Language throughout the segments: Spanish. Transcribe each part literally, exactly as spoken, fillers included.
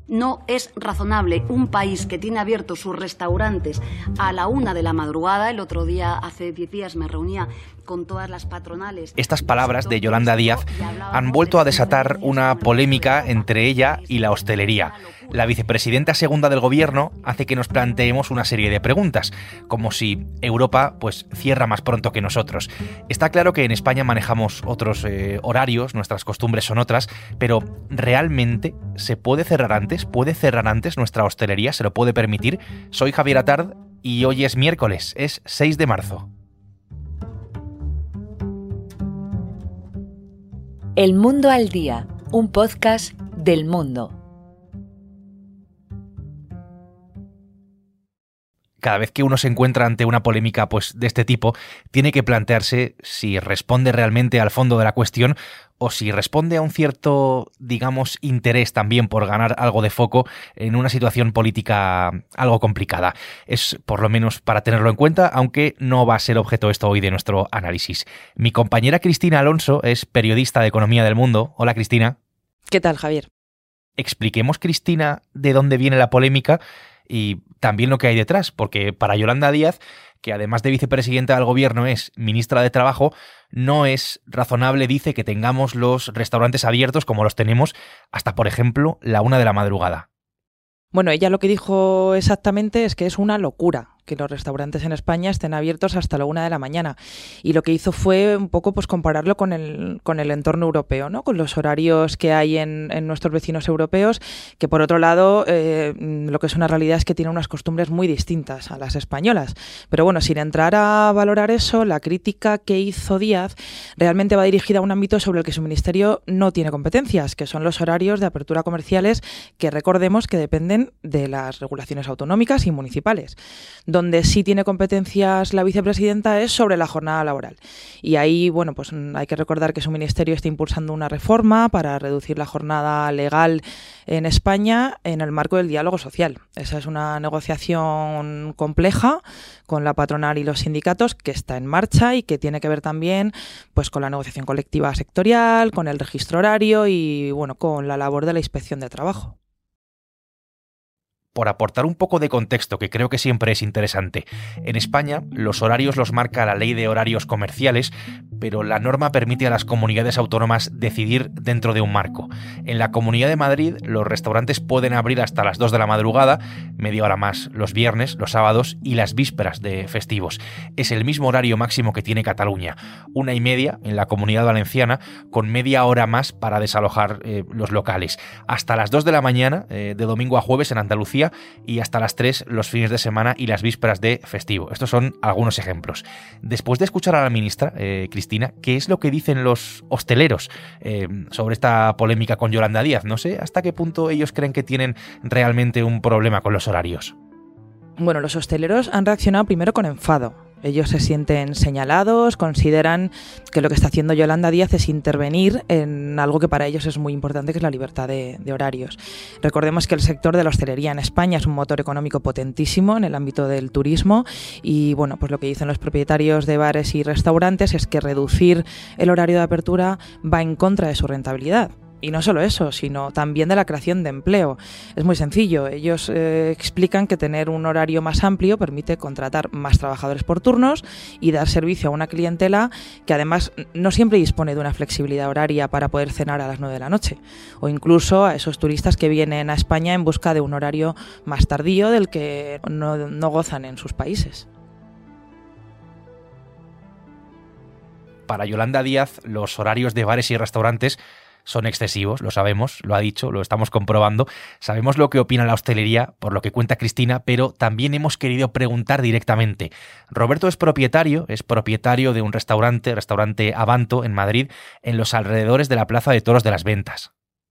No es razonable un país que tiene abiertos sus restaurantes a la una de la madrugada. El otro día, hace diez días, me reunía con todas las patronales. Estas palabras de Yolanda Díaz han vuelto a desatar una polémica entre ella y la hostelería. La vicepresidenta segunda del gobierno hace que nos planteemos una serie de preguntas, como si Europa pues cierra más pronto que nosotros. Está claro que en España manejamos otros eh, horarios, nuestras costumbres son otras, pero ¿realmente se puede cerrar antes? ¿Puede cerrar antes nuestra hostelería? ¿Se lo puede permitir? Soy Javier Atard y hoy es miércoles, es seis de marzo. El Mundo al Día, un podcast del Mundo. Cada vez que uno se encuentra ante una polémica pues, de este tipo, tiene que plantearse si responde realmente al fondo de la cuestión o si responde a un cierto, digamos, interés también por ganar algo de foco en una situación política algo complicada. Es por lo menos para tenerlo en cuenta, aunque no va a ser objeto esto hoy de nuestro análisis. Mi compañera Cristina Alonso es periodista de Economía del Mundo. Hola, Cristina. ¿Qué tal, Javier? Expliquemos, Cristina, de dónde viene la polémica y también lo que hay detrás, porque para Yolanda Díaz, que además de vicepresidenta del gobierno es ministra de Trabajo, no es razonable, dice, que tengamos los restaurantes abiertos como los tenemos hasta, por ejemplo, la una de la madrugada. Bueno, ella lo que dijo exactamente es que es una locura que los restaurantes en España estén abiertos hasta la una de la mañana. Y lo que hizo fue un poco pues compararlo con el, con el entorno europeo, ¿no? Con los horarios que hay en, en nuestros vecinos europeos, que por otro lado, eh, lo que es una realidad es que tienen unas costumbres muy distintas a las españolas. Pero bueno, sin entrar a valorar eso, la crítica que hizo Díaz realmente va dirigida a un ámbito sobre el que su ministerio no tiene competencias, que son los horarios de apertura comerciales, que recordemos que dependen de las regulaciones autonómicas y municipales. Donde sí tiene competencias la vicepresidenta es sobre la jornada laboral. Y ahí, bueno, pues hay que recordar que su ministerio está impulsando una reforma para reducir la jornada legal en España en el marco del diálogo social. Esa es una negociación compleja con la patronal y los sindicatos que está en marcha y que tiene que ver también pues con la negociación colectiva sectorial, con el registro horario y, bueno, con la labor de la inspección de trabajo. Por aportar un poco de contexto, que creo que siempre es interesante. En España, los horarios los marca la Ley de Horarios Comerciales, pero la norma permite a las comunidades autónomas decidir dentro de un marco. En la Comunidad de Madrid, los restaurantes pueden abrir hasta las dos de la madrugada, media hora más los viernes, los sábados y las vísperas de festivos. Es el mismo horario máximo que tiene Cataluña, una y media en la Comunidad Valenciana, con media hora más para desalojar eh, los locales. Hasta las dos de la mañana, eh, de domingo a jueves en Andalucía, y hasta las tres los fines de semana y las vísperas de festivo. Estos son algunos ejemplos. Después de escuchar a la ministra, eh, Cristina, ¿qué es lo que dicen los hosteleros eh, sobre esta polémica con Yolanda Díaz? No sé hasta qué punto ellos creen que tienen realmente un problema con los horarios. Bueno, los hosteleros han reaccionado primero con enfado. Ellos se sienten señalados, consideran que lo que está haciendo Yolanda Díaz es intervenir en algo que para ellos es muy importante, que es la libertad de, de horarios. Recordemos que el sector de la hostelería en España es un motor económico potentísimo en el ámbito del turismo y, bueno, pues lo que dicen los propietarios de bares y restaurantes es que reducir el horario de apertura va en contra de su rentabilidad. Y no solo eso, sino también de la creación de empleo. Es muy sencillo. Ellos eh, explican que tener un horario más amplio permite contratar más trabajadores por turnos y dar servicio a una clientela que además no siempre dispone de una flexibilidad horaria para poder cenar a las nueve de la noche. O incluso a esos turistas que vienen a España en busca de un horario más tardío del que no, no gozan en sus países. Para Yolanda Díaz, los horarios de bares y restaurantes son excesivos, lo sabemos, lo ha dicho, lo estamos comprobando. Sabemos lo que opina la hostelería, por lo que cuenta Cristina, pero también hemos querido preguntar directamente. Roberto es propietario, es propietario de un restaurante, restaurante Abanto, en Madrid, en los alrededores de la Plaza de Toros de las Ventas.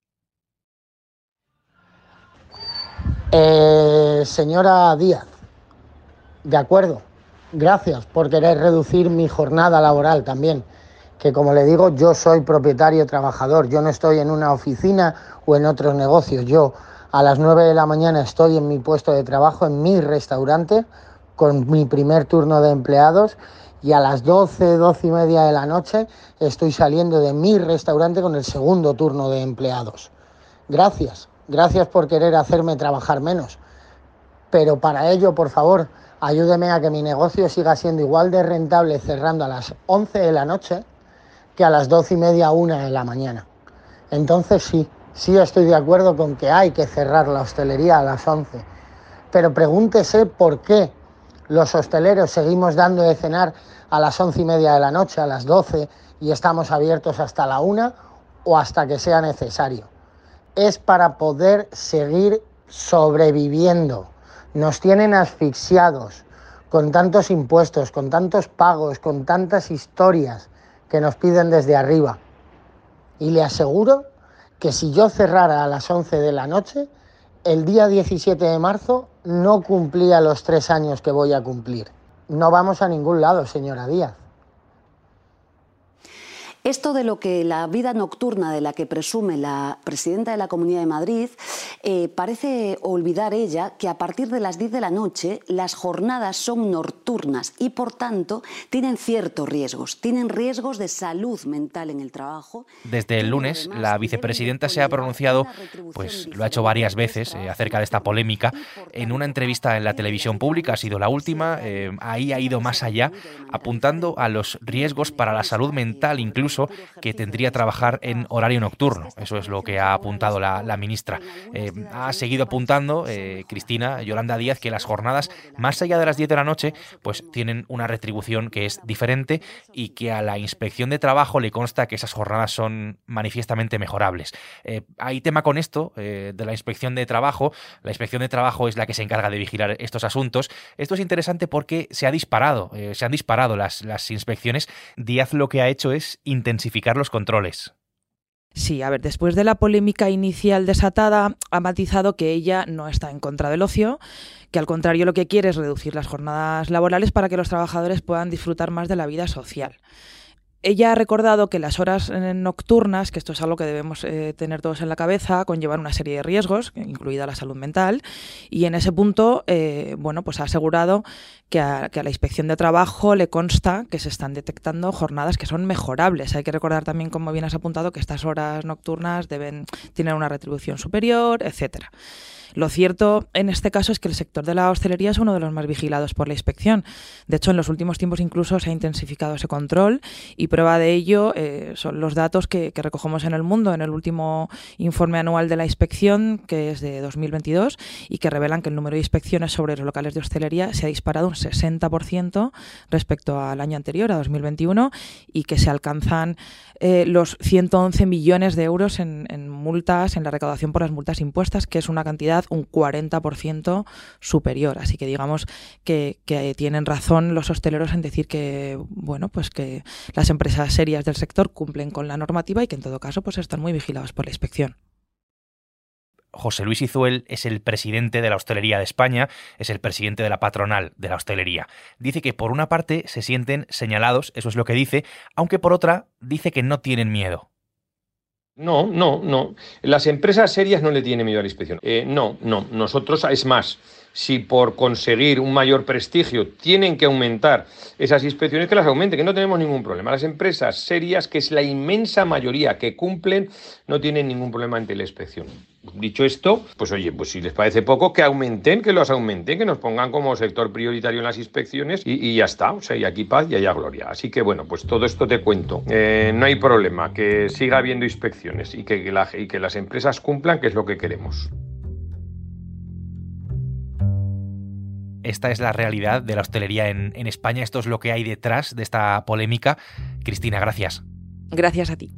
Eh, señora Díaz, de acuerdo, gracias por querer reducir mi jornada laboral también. Que como le digo, yo soy propietario trabajador, yo no estoy en una oficina o en otros negocios. Yo a las nueve de la mañana estoy en mi puesto de trabajo, en mi restaurante, con mi primer turno de empleados, y a las doce, doce y media de la noche estoy saliendo de mi restaurante con el segundo turno de empleados. Gracias gracias por querer hacerme trabajar menos, pero para ello, por favor, ayúdeme a que mi negocio siga siendo igual de rentable cerrando a las once de la noche que a las doce y media, una de la mañana. Entonces sí, sí estoy de acuerdo con que hay que cerrar la hostelería a las once, pero pregúntese por qué los hosteleros seguimos dando de cenar a las once y media de la noche, a las doce, y estamos abiertos hasta la una o hasta que sea necesario. Es para poder seguir sobreviviendo. Nos tienen asfixiados con tantos impuestos, con tantos pagos, con tantas historias que nos piden desde arriba. Y le aseguro que si yo cerrara a las once de la noche, el día diecisiete de marzo no cumplía los tres años que voy a cumplir. No vamos a ningún lado, señora Díaz. Esto de lo que la vida nocturna de la que presume la presidenta de la Comunidad de Madrid, eh, parece olvidar ella que a partir de las diez de la noche las jornadas son nocturnas y por tanto tienen ciertos riesgos, tienen riesgos de salud mental en el trabajo. Desde el lunes la vicepresidenta se ha pronunciado, pues lo ha hecho varias veces eh, acerca de esta polémica, en una entrevista en la televisión pública, ha sido la última, eh, ahí ha ido más allá, apuntando a los riesgos para la salud mental incluso que tendría trabajar en horario nocturno. Eso es lo que ha apuntado la, la ministra. Eh, ha seguido apuntando, eh, Cristina, Yolanda Díaz, que las jornadas más allá de las diez de la noche pues tienen una retribución que es diferente y que a la Inspección de Trabajo le consta que esas jornadas son manifiestamente mejorables. Eh, hay tema con esto eh, de la Inspección de Trabajo. La Inspección de Trabajo es la que se encarga de vigilar estos asuntos. Esto es interesante porque se ha disparado, eh, se han disparado las, las inspecciones. Díaz lo que ha hecho es intensificar los controles. Sí, a ver, después de la polémica inicial desatada, ha matizado que ella no está en contra del ocio, que al contrario lo que quiere es reducir las jornadas laborales para que los trabajadores puedan disfrutar más de la vida social. Ella ha recordado que las horas nocturnas, que esto es algo que debemos eh, tener todos en la cabeza, conllevan una serie de riesgos, incluida la salud mental, y en ese punto, eh, bueno, pues ha asegurado que a, que a la Inspección de Trabajo le consta que se están detectando jornadas que son mejorables. Hay que recordar también, como bien has apuntado, que estas horas nocturnas deben tener una retribución superior, etcétera. Lo cierto en este caso es que el sector de la hostelería es uno de los más vigilados por la inspección. De hecho, en los últimos tiempos incluso se ha intensificado ese control y prueba de ello eh, son los datos que, que recogemos en El Mundo en el último informe anual de la inspección, que es de dos mil veintidós, y que revelan que el número de inspecciones sobre los locales de hostelería se ha disparado un sesenta por ciento respecto al año anterior, a dos mil veintiuno, y que se alcanzan eh, los ciento once millones de euros en, en multas, en la recaudación por las multas impuestas, que es una cantidad un cuarenta por ciento superior. Así que digamos que, que tienen razón los hosteleros en decir que, bueno, pues que las empresas serias del sector cumplen con la normativa y que en todo caso pues están muy vigilados por la inspección. José Luis Izuel es el presidente de la Hostelería de España, es el presidente de la patronal de la hostelería. Dice que por una parte se sienten señalados, eso es lo que dice, aunque por otra dice que no tienen miedo. No, no, no. Las empresas serias no le tienen miedo a la inspección. Eh, no, no. Nosotros, es más, si por conseguir un mayor prestigio tienen que aumentar esas inspecciones, que las aumenten, que no tenemos ningún problema. Las empresas serias, que es la inmensa mayoría que cumplen, no tienen ningún problema ante la inspección. Dicho esto, pues oye, pues si les parece poco, que aumenten, que los aumenten, que nos pongan como sector prioritario en las inspecciones y, y ya está. O sea, y aquí paz y allá gloria. Así que bueno, pues todo esto te cuento. Eh, no hay problema, que siga habiendo inspecciones y que, que, la, y que las empresas cumplan, que es lo que queremos. Esta es la realidad de la hostelería en, en España. Esto es lo que hay detrás de esta polémica. Cristina, gracias. Gracias a ti.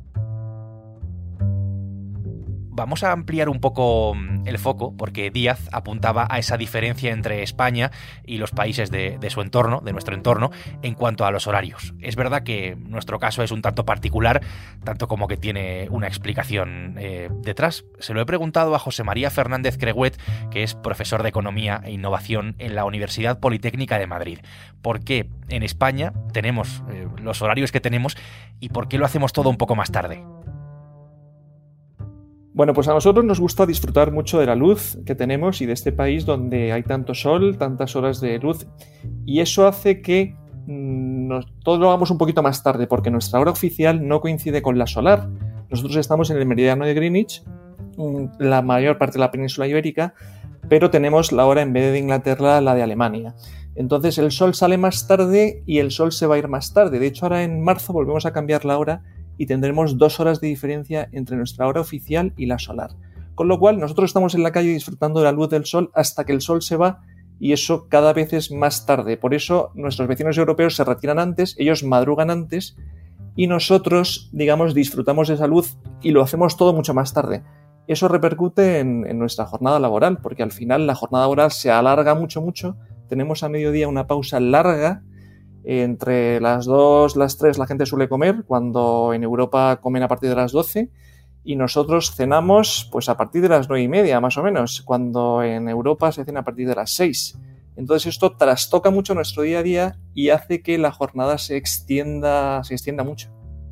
Vamos a ampliar un poco el foco porque Díaz apuntaba a esa diferencia entre España y los países de, de su entorno, de nuestro entorno, en cuanto a los horarios. Es verdad que nuestro caso es un tanto particular, tanto como que tiene una explicación eh, detrás. Se lo he preguntado a José María Fernández Crehuet, que es profesor de Economía e Innovación en la Universidad Politécnica de Madrid. ¿Por qué en España tenemos eh, los horarios que tenemos y por qué lo hacemos todo un poco más tarde? Bueno, pues a nosotros nos gusta disfrutar mucho de la luz que tenemos y de este país donde hay tanto sol, tantas horas de luz, y eso hace que mmm, nos, todo lo hagamos un poquito más tarde, porque nuestra hora oficial no coincide con la solar. Nosotros estamos en el meridiano de Greenwich, la mayor parte de la península ibérica, pero tenemos la hora en vez de Inglaterra, la de Alemania. Entonces el sol sale más tarde y el sol se va a ir más tarde. De hecho, ahora en marzo volvemos a cambiar la hora y tendremos dos horas de diferencia entre nuestra hora oficial y la solar. Con lo cual, nosotros estamos en la calle disfrutando de la luz del sol hasta que el sol se va, y eso cada vez es más tarde. Por eso nuestros vecinos europeos se retiran antes, ellos madrugan antes, y nosotros, digamos, disfrutamos de esa luz y lo hacemos todo mucho más tarde. Eso repercute en, en nuestra jornada laboral, porque al final la jornada laboral se alarga mucho, mucho. Tenemos a mediodía una pausa larga. Entre las dos, las tres la gente suele comer, cuando en Europa comen a partir de las doce, y nosotros cenamos pues a partir de las nueve y media, más o menos, cuando en Europa se cena a partir de las seis. Entonces esto trastoca mucho nuestro día a día y hace que la jornada se extienda, se extienda mucho.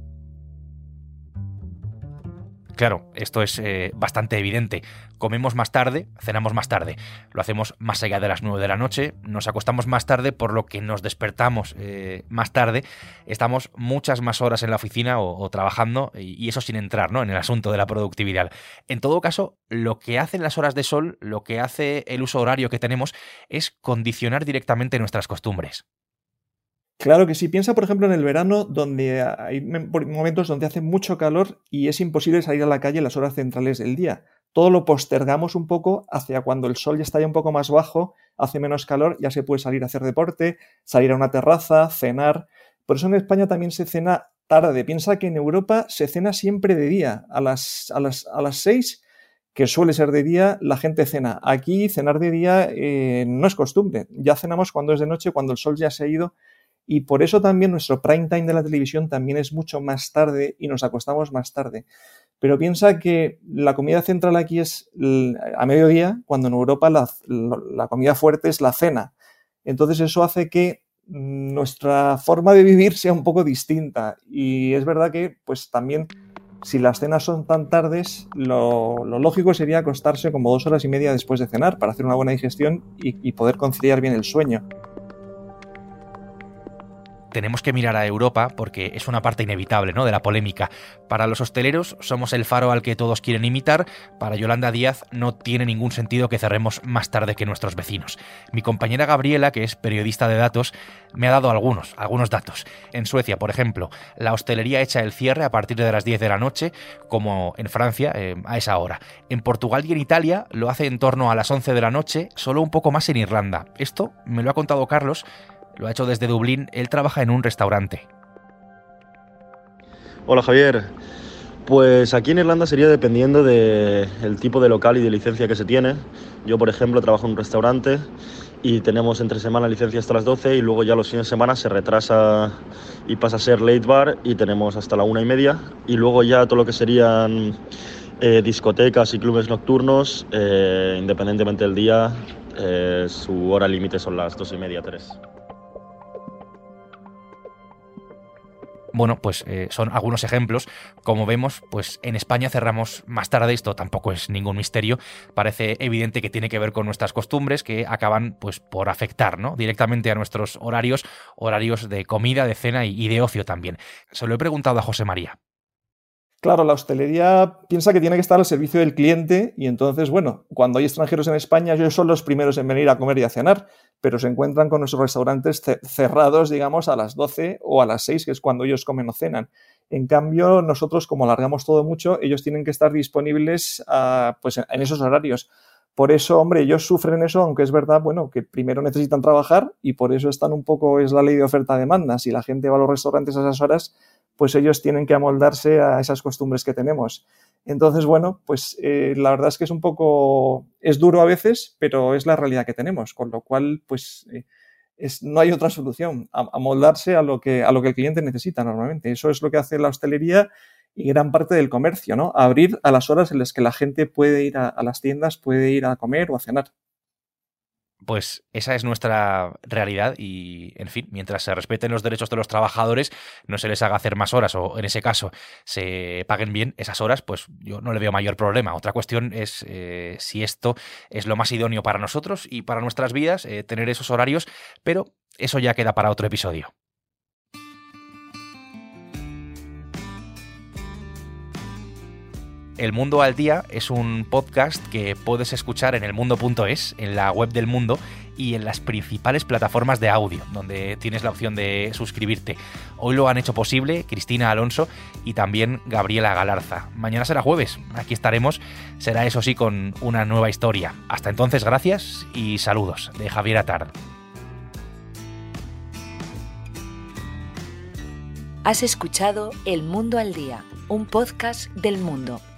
Claro, esto es eh, bastante evidente. Comemos más tarde, cenamos más tarde. Lo hacemos más allá de las nueve de la noche, nos acostamos más tarde, por lo que nos despertamos eh, más tarde. Estamos muchas más horas en la oficina o, o trabajando, y, y eso sin entrar, ¿no?, en el asunto de la productividad. En todo caso, lo que hacen las horas de sol, lo que hace el uso horario que tenemos, es condicionar directamente nuestras costumbres. Claro que sí. Piensa, por ejemplo, en el verano, donde hay momentos donde hace mucho calor y es imposible salir a la calle en las horas centrales del día. Todo lo postergamos un poco hacia cuando el sol ya está ya un poco más bajo, hace menos calor, ya se puede salir a hacer deporte, salir a una terraza, cenar. Por eso en España también se cena tarde. Piensa que en Europa se cena siempre de día. A las, a las, a las seis, que suele ser de día, la gente cena. Aquí cenar de día eh, no es costumbre. Ya cenamos cuando es de noche, cuando el sol ya se ha ido. Y por eso también nuestro prime time de la televisión también es mucho más tarde y nos acostamos más tarde. Pero piensa que la comida central aquí es a mediodía, cuando en Europa la, la comida fuerte es la cena. Entonces eso hace que nuestra forma de vivir sea un poco distinta. Y es verdad que pues también, si las cenas son tan tardes, lo, lo lógico sería acostarse como dos horas y media después de cenar para hacer una buena digestión y, y poder conciliar bien el sueño. Tenemos que mirar a Europa porque es una parte inevitable, ¿no?, de la polémica. Para los hosteleros somos el faro al que todos quieren imitar. Para Yolanda Díaz no tiene ningún sentido que cerremos más tarde que nuestros vecinos. Mi compañera Gabriela, que es periodista de datos, me ha dado algunos, algunos datos. En Suecia, por ejemplo, la hostelería echa el cierre a partir de las diez de la noche, como en Francia, eh, a esa hora. En Portugal y en Italia lo hace en torno a las once de la noche, solo un poco más en Irlanda. Esto me lo ha contado Carlos. Lo ha hecho desde Dublín, él trabaja en un restaurante. Hola Javier, pues aquí en Irlanda sería dependiendo del tipo de local y de licencia que se tiene. Yo, por ejemplo, trabajo en un restaurante y tenemos entre semana licencia hasta las doce y luego ya los fines de semana se retrasa y pasa a ser late bar y tenemos hasta la una y media. Y luego ya todo lo que serían eh, discotecas y clubes nocturnos, eh, independientemente del día, eh, su hora límite son las dos y media, tres. Bueno, pues eh, son algunos ejemplos. Como vemos, pues en España cerramos más tarde. Esto tampoco es ningún misterio. Parece evidente que tiene que ver con nuestras costumbres que acaban pues por afectar, ¿no?, directamente a nuestros horarios, horarios de comida, de cena y, y de ocio también. Se lo he preguntado a José María. Claro, la hostelería piensa que tiene que estar al servicio del cliente y entonces, bueno, cuando hay extranjeros en España, ellos son los primeros en venir a comer y a cenar, pero se encuentran con nuestros restaurantes cerrados, digamos, a las doce o a las seis, que es cuando ellos comen o cenan. En cambio, nosotros, como alargamos todo mucho, ellos tienen que estar disponibles uh, pues en esos horarios. Por eso, hombre, ellos sufren eso, aunque es verdad, bueno, que primero necesitan trabajar y por eso están un poco, es la ley de oferta-demanda. Si la gente va a los restaurantes a esas horas, pues ellos tienen que amoldarse a esas costumbres que tenemos. Entonces, bueno, pues eh, la verdad es que es un poco, es duro a veces, pero es la realidad que tenemos, con lo cual, pues eh, es, no hay otra solución, amoldarse a lo que, a lo que el cliente necesita normalmente. Eso es lo que hace la hostelería y gran parte del comercio, ¿no? Abrir a las horas en las que la gente puede ir a, a las tiendas, puede ir a comer o a cenar. Pues esa es nuestra realidad y, en fin, mientras se respeten los derechos de los trabajadores, no se les haga hacer más horas o, en ese caso, se paguen bien esas horas, pues yo no le veo mayor problema. Otra cuestión es eh, si esto es lo más idóneo para nosotros y para nuestras vidas, eh, tener esos horarios, pero eso ya queda para otro episodio. El Mundo al Día es un podcast que puedes escuchar en elmundo punto es, en la web del Mundo y en las principales plataformas de audio, donde tienes la opción de suscribirte. Hoy lo han hecho posible Cristina Alonso y también Gabriela Galarza. Mañana será jueves, aquí estaremos, será eso sí con una nueva historia. Hasta entonces, gracias y saludos de Javier Atard. Has escuchado El Mundo al Día, un podcast del Mundo.